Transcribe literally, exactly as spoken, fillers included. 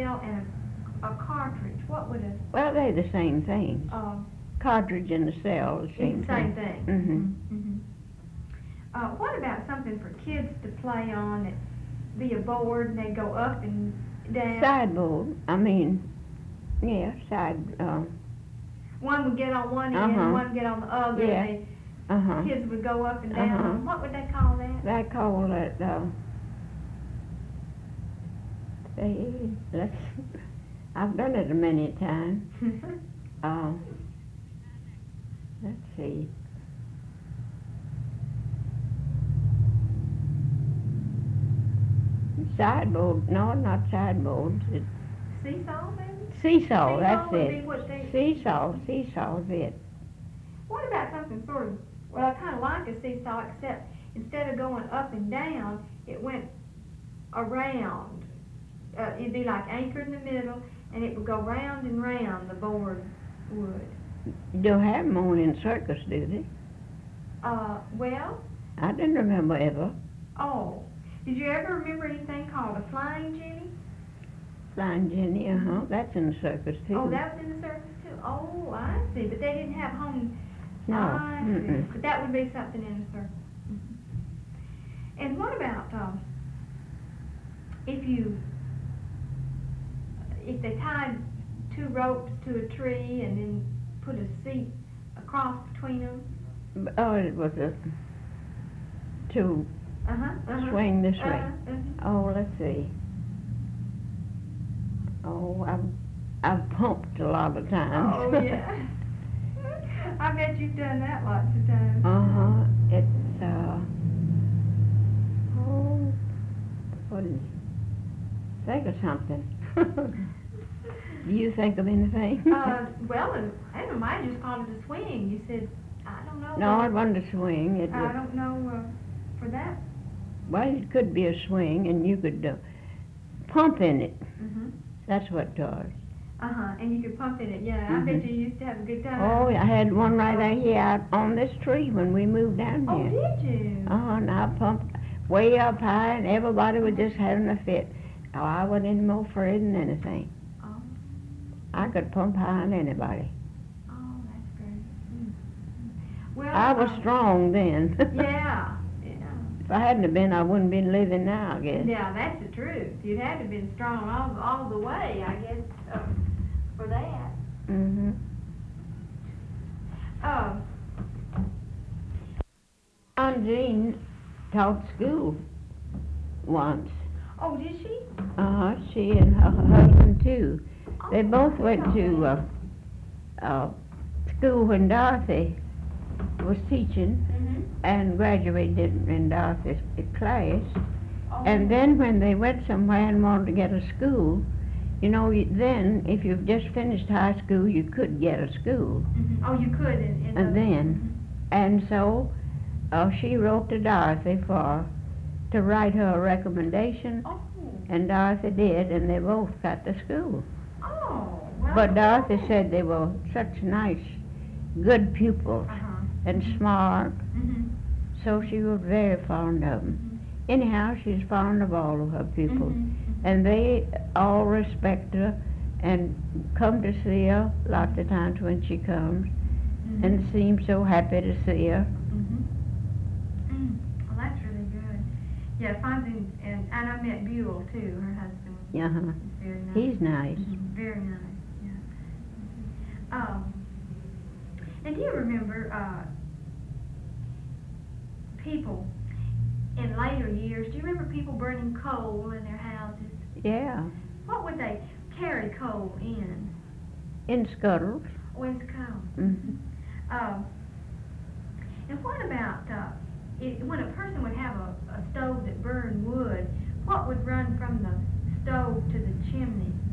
cell and a, a cartridge, what would a... Well, they're the same thing. Uh, Cartridge and the cell, the same same thing. thing. Mm-hmm. Mm-hmm. Uh, what about something for kids to play on that be a board and they go up and down? Sideboard. I mean, yeah, side. Uh, one would get on one end uh-huh. and one would get on the other. Yeah. And uh-huh. the kids would go up and down. Uh-huh. What would they call that? They call it, uh, they, let's, I've done it a many times. uh, let's see. Sideboard, no, not sideboards. It's Seesaw, maybe? seesaw, that's would be it. what they- Seesaw, seesaw's it. What about something sort of, well, I kind of like a seesaw, except instead of going up and down, it went around. Uh, it'd be like anchored in the middle, and it would go round and round, the board would. You don't have them on in circus, do they? Uh, well, I didn't remember ever. oh, did you ever remember anything called a flying Jenny? Flying Jenny, uh-huh, that's in the circus too. Oh, that was in the circus too? Oh, I see, but they didn't have home. No, I see. mm-mm. But that would be something in the circus. Mm-hmm. And what about, um, if you, if they tied two ropes to a tree and then put a seat across between them? Oh, it was a, to Uh-huh, uh-huh. swing this way. Uh-huh, uh-huh. Oh, let's see. Oh, I've, I've pumped a lot of times. Oh, yeah. I bet you've done that lots of times. Uh-huh, it's, uh, oh, what is, think of something. Do you think of anything? Uh, well, I don't know, I just called it a swing. You said, I don't know. No, what- it wasn't a swing. It I was, don't know, uh, for that. well, it could be a swing, and you could uh, pump in it. Mm-hmm. That's what it was. Uh-huh, and you could pump in it, yeah. I bet Mhm. you used to have a good time. Oh, I had one right out here out on this tree when we moved down Oh, here. did you? Uh-huh, and I pumped way up high, and everybody was just having a fit. Oh, I wasn't any more afraid than anything. Oh, I could pump higher than anybody. oh, that's great. Mm. Well, I was um, strong then. Yeah, yeah. If I hadn't have been, I wouldn't been living now, I guess. Yeah, that's the truth. You'd have to have been strong all, all the way, I guess, uh, for that. Mm-hmm. Um, Aunt Jean taught school once. oh, did she? Uh-huh, she and her husband too. They Oh, both went okay. to uh, uh, school when Dorothy was teaching Mm-hmm. and graduated in Dorothy's class. Oh. And then when they went somewhere and wanted to get a school, you know, you- then if you've just finished high school, you could get a school. Mm-hmm. Oh, you could in, in And the- then, and so uh, she wrote to Dorothy for to write her a recommendation, Oh. and Dorothy did, and they both got to school. Oh. Well, But Dorothy said they were such nice, good pupils Uh-huh. and smart, Mm-hmm. so she was very fond of them. Anyhow, she's fond of all of her pupils, Mm-hmm. and they all respect her and come to see her lots of times when she comes, Mm-hmm. and seem so happy to see her. Mm-hmm. Mm. Well, that's really good. Yeah, Fonzie and, and I met Buell too, her husband. Uh-huh. He's very nice. He's nice. Mhm, very nice, yeah. Um, and do you remember, uh, people in later years, do you remember people burning coal in their houses? Yeah, What would they carry coal in? in scuttles. Oh, in coal. Mm-hmm. Um, and what about, uh, it, when a person would have a, a stove that burned wood, what would run from the stove to the chimney?